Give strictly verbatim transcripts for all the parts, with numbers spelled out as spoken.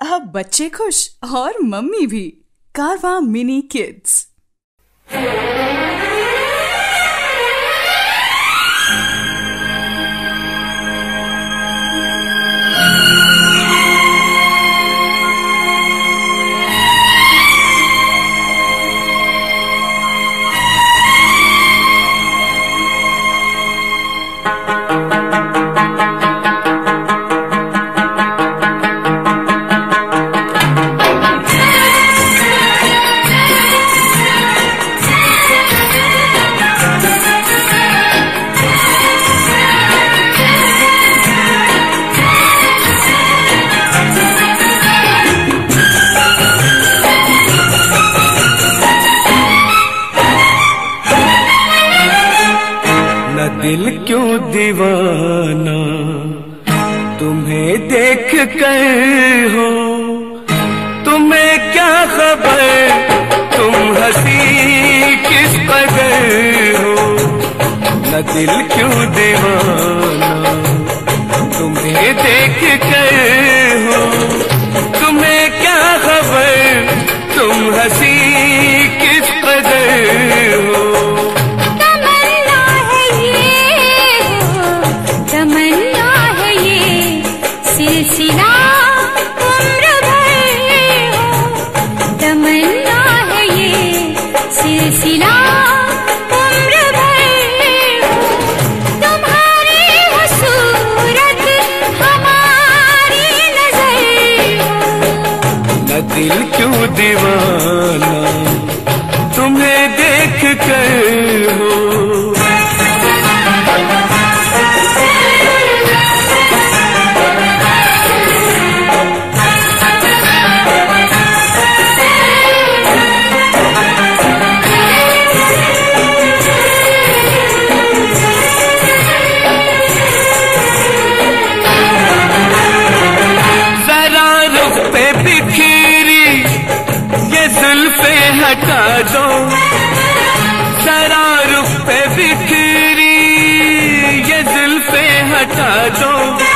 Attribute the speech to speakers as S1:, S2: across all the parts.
S1: अब बच्चे खुश और मम्मी भी। कारवां मिनी किड्स।
S2: दिल क्यों दीवाना तुम्हें देख कर हो, तुम्हें क्या खबर तुम हंसी किस कदर हो। न दिल क्यों दीवाना तुम्हें देख कर हो, तुम्हें क्या खबर तुम हंसी किस कदर हो।
S3: सिलसिला उम्र भर हो, तमन्ना है ये सिलसिला उम्र भर हो। तुम्हारी हो सूरत हमारी नजर हो।
S2: न दिल क्यों दीवाना तुम्हें देख कर हो। हटा दो जरा रुख पे बिखरी ये जुल्फे हटा दो,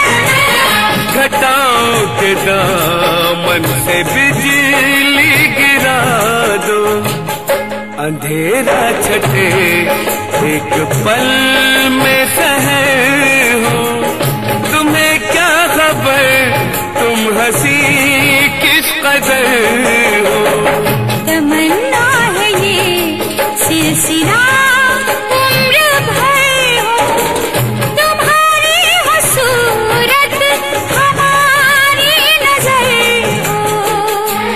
S2: घटाओ के दामन से बिजली गिरा दो। अंधेरा छटे एक पल में शहर हो, तुम्हें क्या खबर तुम हंसी किस कदर हो।
S3: तमन्ना है ये सिलसिला उम्र भर हो, तुम्हारी हो सूरत हमारी नजर हो।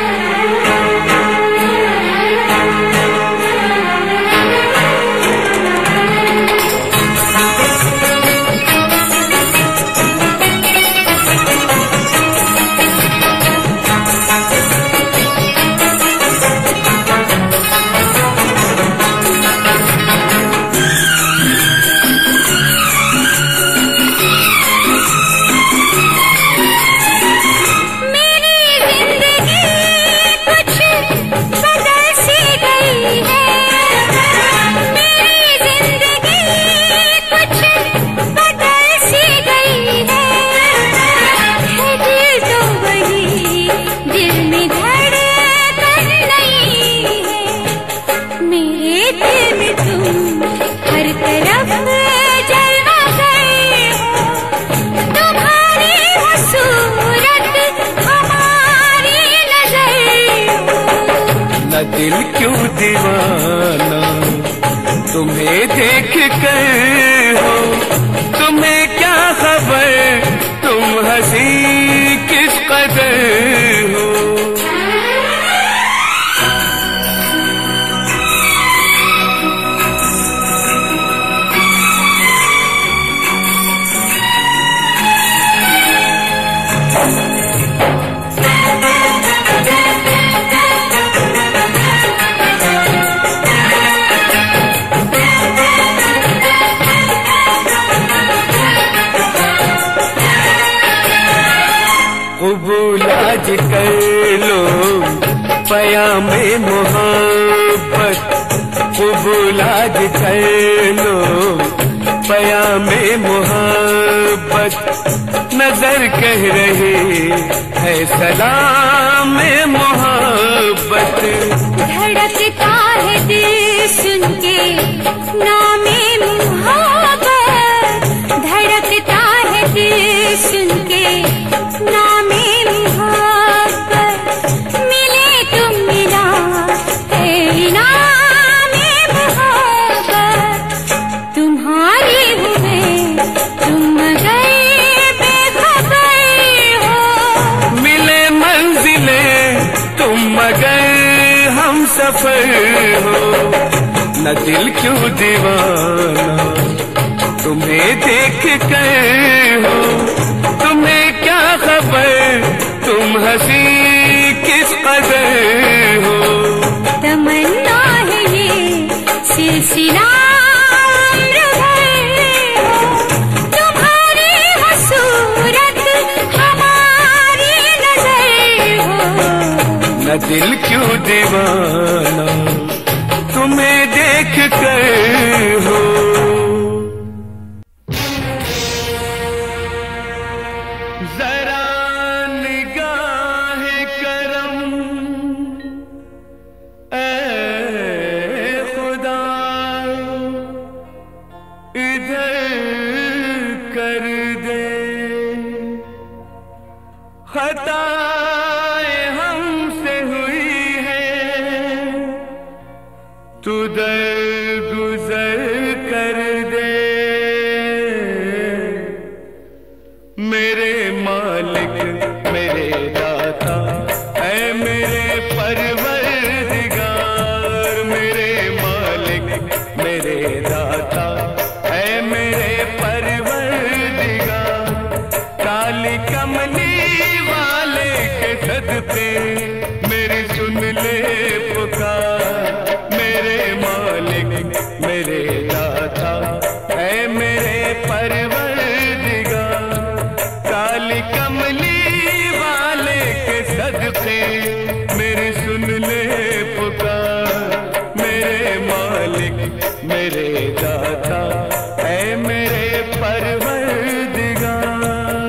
S2: दिल क्यों दीवाना तुम्हें देख कर हो, तुम्हें क्या खबर तुम हंसी किस कदर हो। कबूल आज कर लो पयामे मोहब्बत, कबूल आज कर लो पयामे मोहब्बत नजर कह रहे है सलाम मोहब्बत।
S3: धड़कता है दिल सुन के नामे मोहब्बत, धड़कता है दिल सुन के नामे मोहब्बत। मिले तुम मिला है नामे मोहब्बत, तुम्हारी हूँ मैं तुम मगर बेखबर हो।
S2: मिले मंजिले तुम मगर हम सफर हो। न दिल क्यों दीवाना तुम्हें देख कर हो, तुम्हें क्या खबर तुम हंसी किस कदर हो।
S3: तमन्ना है ये सिलसिला उम्र भर हो, तुम्हारी हो सूरत हमारी नजर हो।
S2: न दिल क्यों दीवाना तुम्हें देख कर हो। जरा निगाह करम ए खुदा इधर कर दे। खताएं हमसे हुई है तू दरगुजर कर दे। मेरे मालिक मेरे दाता ऐ मेरे परवरदिगार। मेरे मालिक मेरे दाता ऐ मेरे परवरदिगार। काली कमली वाले के सदके मेरी सुन ले पुकार। मेरे मालिक मेरे दाता ऐ मेरे परवरदिगार। काली कमली वाले के सदके मेरी सुन ले पुकार। मेरे मालिक मेरे दाता ऐ मेरे परवरदिगार।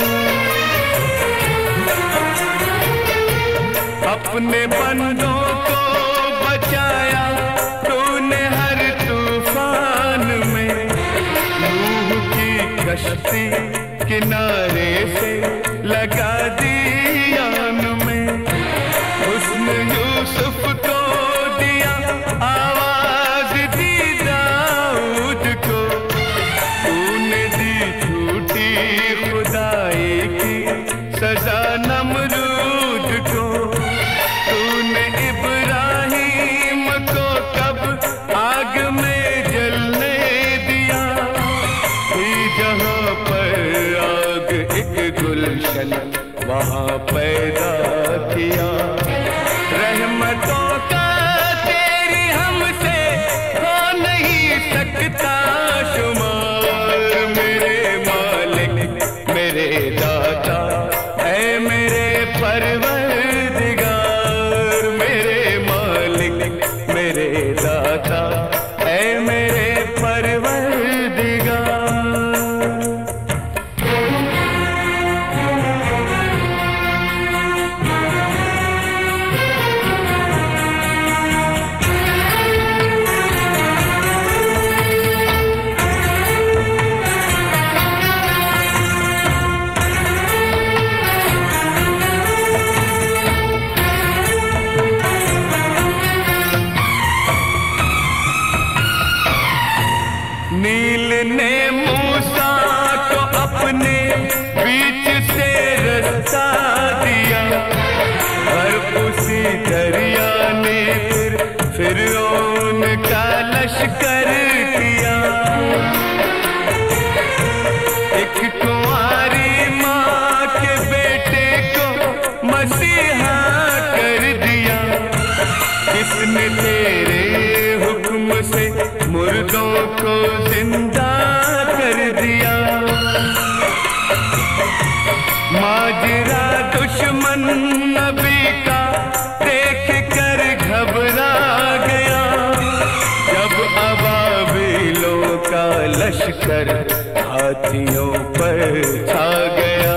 S2: अपने बंदों को बचाया तूने हर तूफान में। नूह की कश्ती किनारे से लगा दी आन में। हुस्न यूसुफ को दिया आवाज दी दाऊद को। तूने दी झूठी खुदाई की सजा नमरूद को। तूने इब्राहिम को कब आग में जलने दिया। ही जहां पर आग एक गुलशन वहां पैदा किया। रहमतों का तेरी हमसे हो नहीं सकता शुमार। मेरे मालिक मेरे दाता ऐ मेरे परवरदिगार। मेरे मालिक मेरे दाता ऐ मेरे परवरदिगार। नील ने मूसा को अपने बीच से रास्ता दिया। और उसी दरिया ने फिर फिरौन का लश्कर किया। एक कुंवारी माँ के बेटे को मसीहा कर दिया। किसने तेरे हुक्म से मुर्दों को जिंदा कर दिया। माजरा दुश्मन नबी का देख कर घबरा गया। जब अबाबिलों का लश्कर साथियों पर छा गया।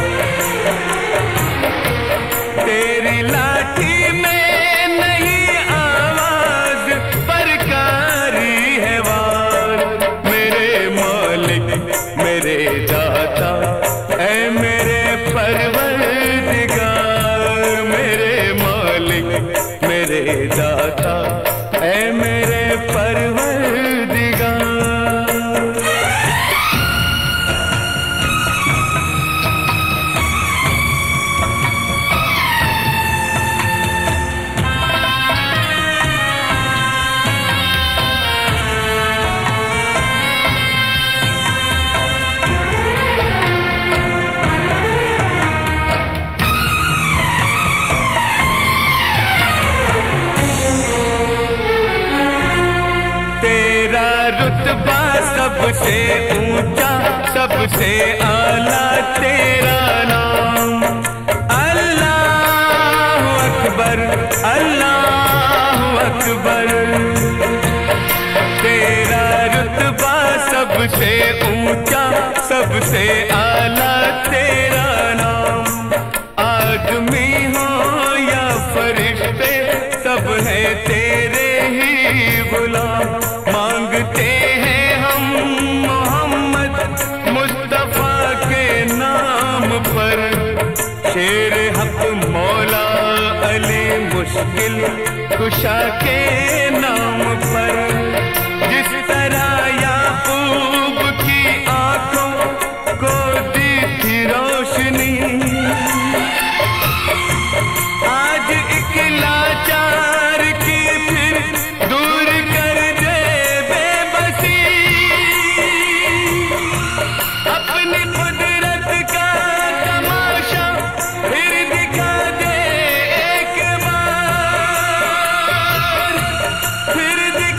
S2: तेरी लाठी में नहीं आवाज पर कारी है वार। मेरे मालिक मेरे दाता ऐ मेरे परवरदिगार। मेरे मालिक मेरे दाता ऐ मेरे परवरदिगार। रुतबा सबसे ऊंचा सबसे आला तेरा नाम। अल्लाहु अकबर अल्लाहु अकबर। तेरा रुतबा सबसे ऊंचा सबसे आला तेरा नाम। आदमी हो या फरिश्ते सब है तेरे ही गुलाम। मांगते हैं हम मोहम्मद मुस्तफा के नाम पर। शेर हक मौला अली मुश्किल कुशा के नाम पर। जिस तरह याकूब की आंखों को दी थी रोशनी, आज एक लाचार की फिर दूर कर दे बेबसी। अपनी कुदरत का तमाशा फिर दिखा दे एक बार। फिर दिखा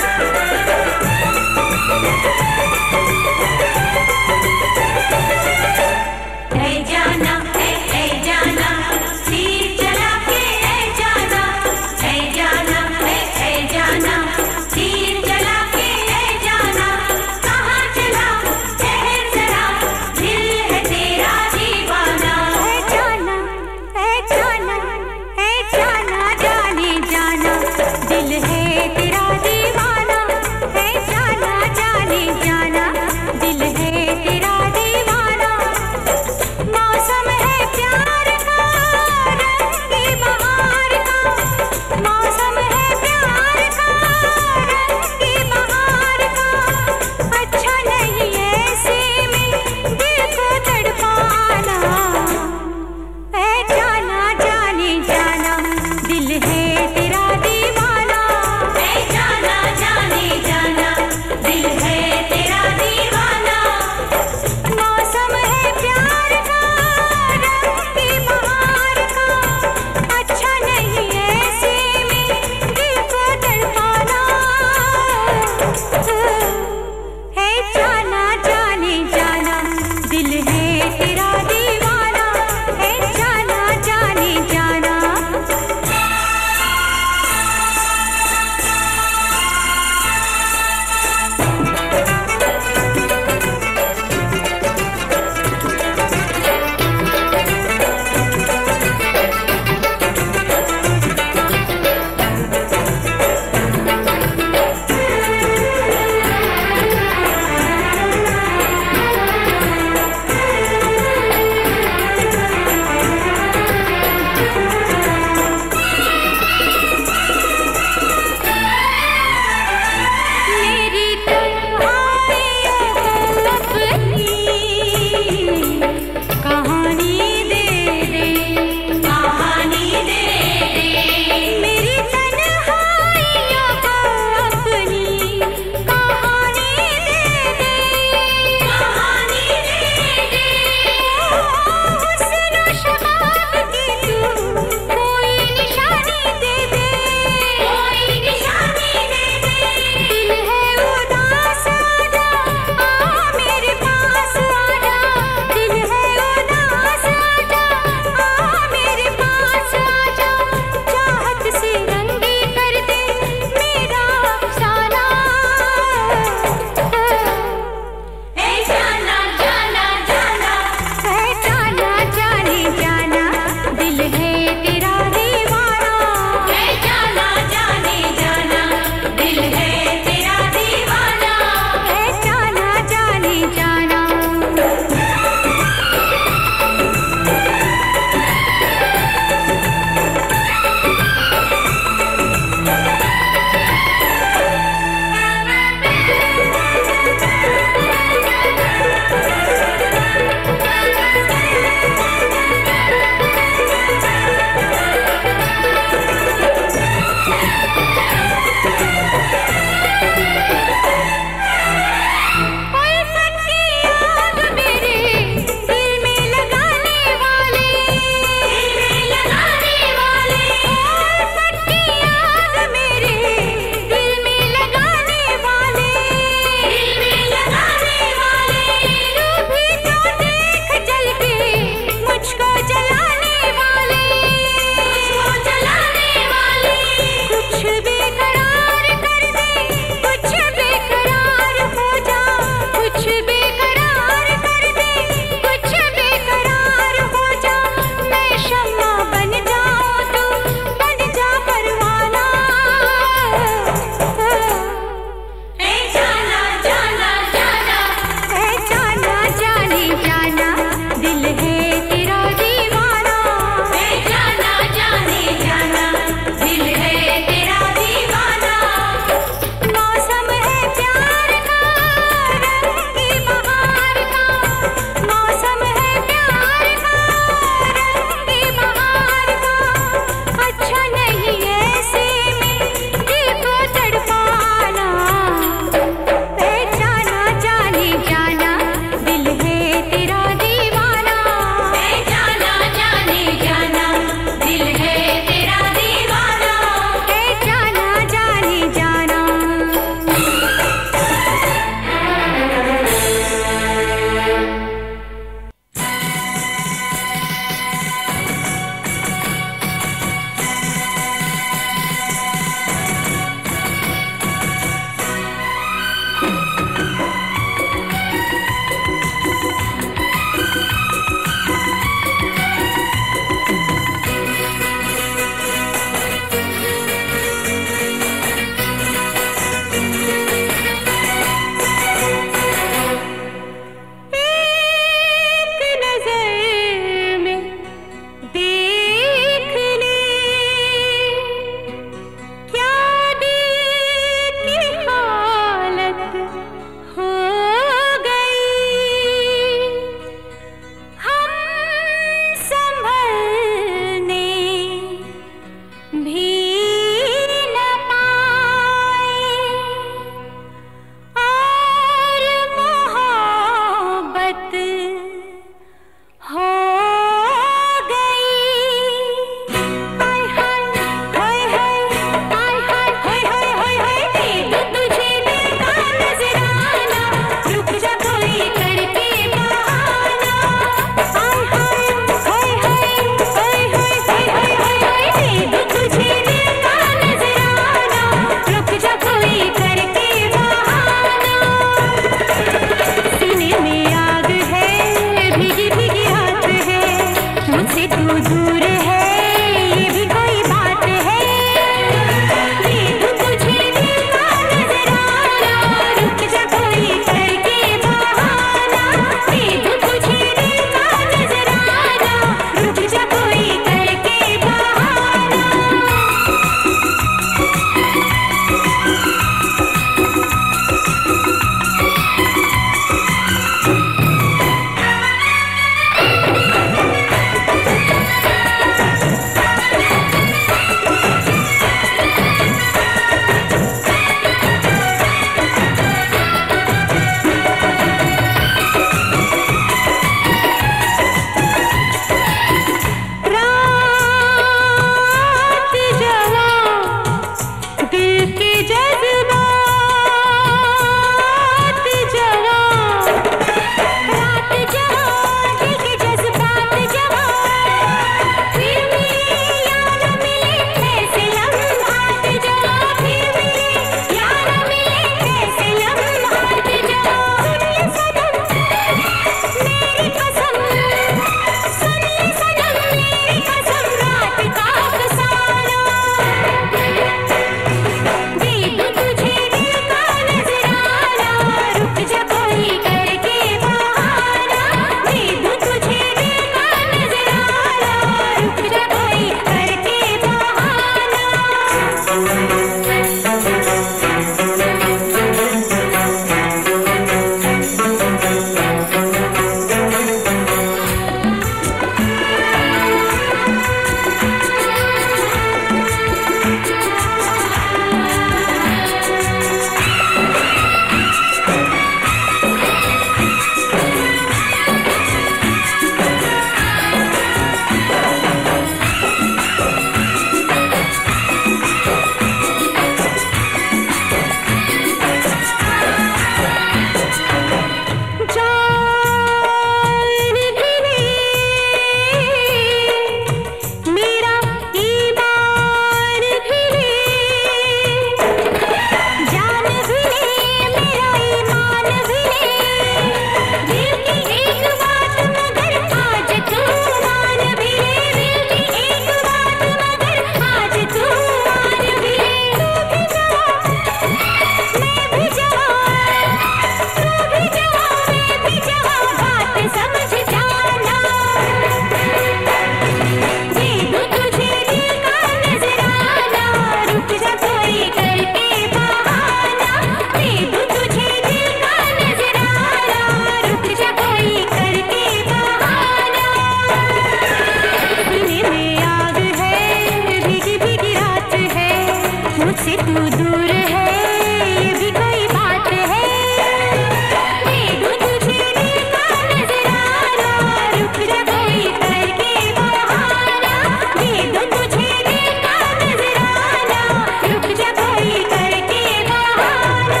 S3: से तू दूर है, ये भी कोई बात है। दे दूं तुझे दिल का नजराना, रुक जा कोई करके बहाना। दे दूं तुझे दिल का नजराना, रुक जा कोई करके बहाना।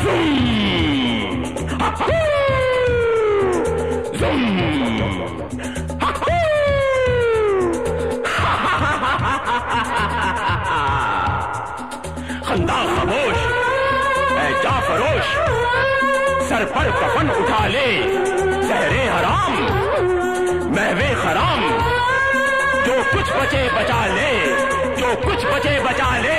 S4: खंदा खामोश ऐ जाफरोश, सर पर कफन उठा ले, सहरे हराम महवे खराम, जो कुछ बचे बचा ले, जो कुछ बचे बचा ले।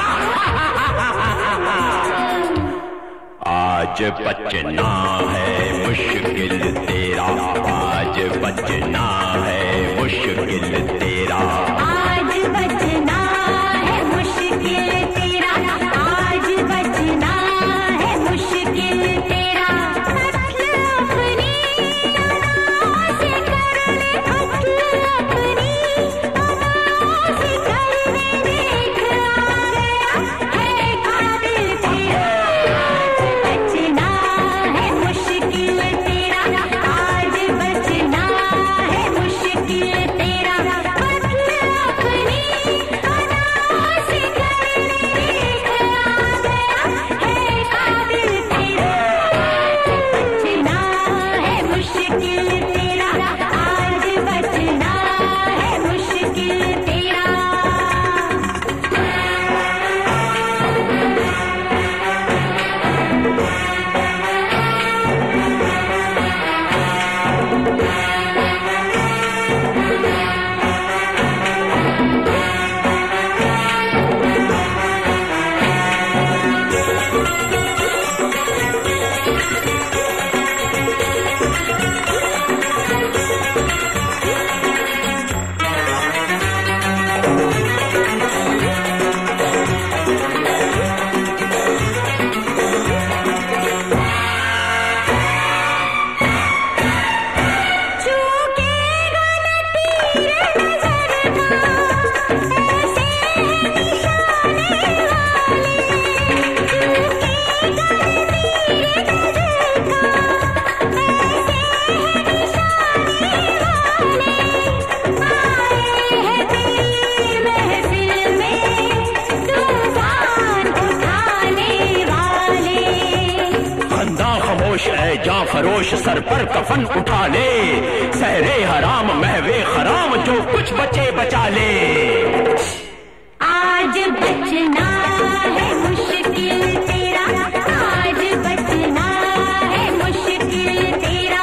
S4: आज बचना है मुश्किल तेरा, आज बचना है मुश्किल तेरा,
S3: आज बचना है मुश्किल तेरा, आज बचना है मुश्किल तेरा। कत्ल अपनी अदाओं से करने, कत्ल अपनी अदाओं से करने देख आ गया है कातिल तेरा। बचना है मुश्किल तेरा, आज बचना है मुश्किल तेरा। कत्ल अपनी अदाओं से करने देख आ गया है कातिल तेरा। बचना है मुश्किल तेरा, आज बचना है मुश्किल तेरा। चूकेगा न तीर नजर का, ऐसे है निशाने वाले। चूकेगा न तीर नजर का, ऐसे है निशाने वाले। आए हैं तेरी महफिल में तूफान उठाने वाले।
S4: खंदा खामोश ऐ जाफरोश, सर पर कफन उठा ले, सहरे हराम महवे खराम, जो कुछ बचे बचा ले।
S3: आज बचना है मुश्किल तेरा, आज बचना है मुश्किल तेरा।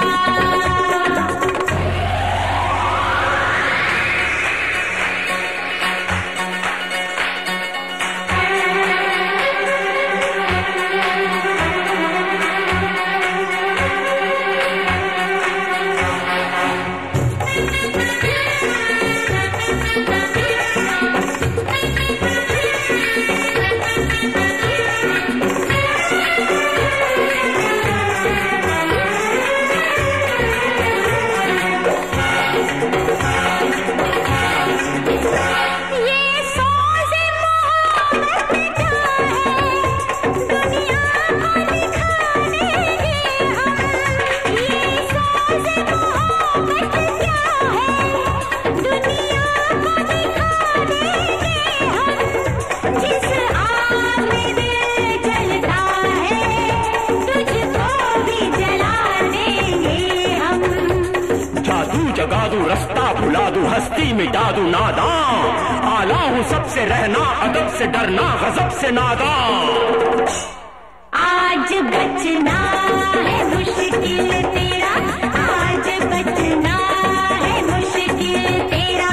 S3: ये सोज़े मोहब्बत क्या है, दुनिया को दिखाने के हम। ये सोज़े मोहब्बत क्या है, दुनिया को दिखाने के हम। जिस आग में दिल जलता है, तुझको भी जला देंगे हम।
S4: जादू जगा दूं, रास्ता भुला दूं, हस्ती मिटा दूं नादां, आला हूं सबसे रहना, अदब से डरना, गजब से नादां।
S3: आज बचना है मुश्किल तेरा, आज बचना है मुश्किल तेरा।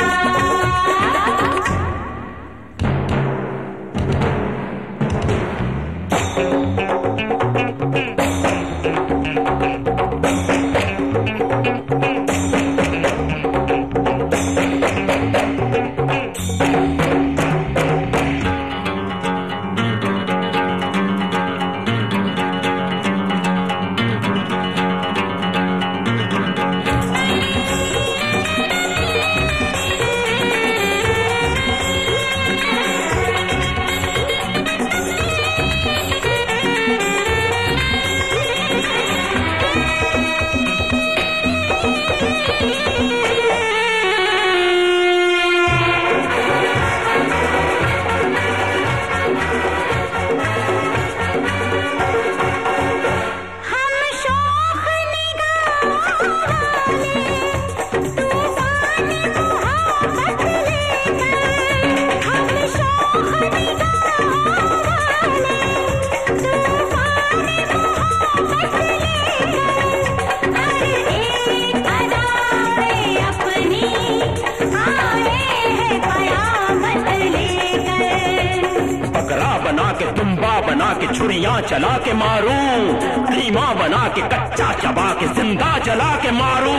S4: के तुम्बा बना के छुरियां चला के मारूं, कीमा बना के कच्चा चबा के जिंदा जला के मारूं।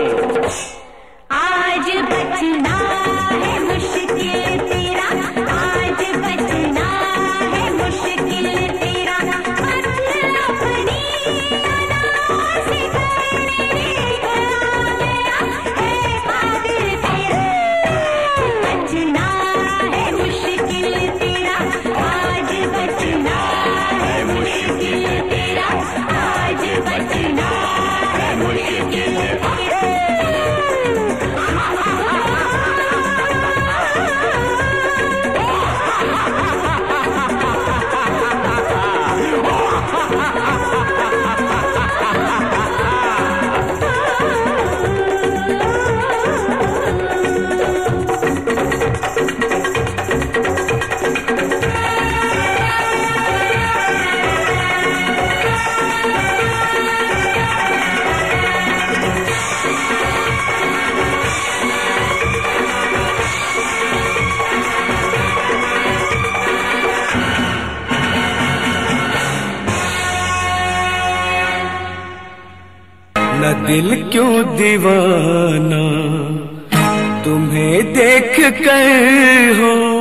S3: आज बचना है मुश्किल तेरा, आज बचना है मुश्किल तेरा, मतलब अपनी अनाओं से करने गया है पागल तेरा। बचना है मुश्किल तेरा, आज बचना है मुश्किल तेरा, आज बचना है मुश्किल तेरा।
S2: न दिल क्यों दीवाना तुम्हें देख कर हो,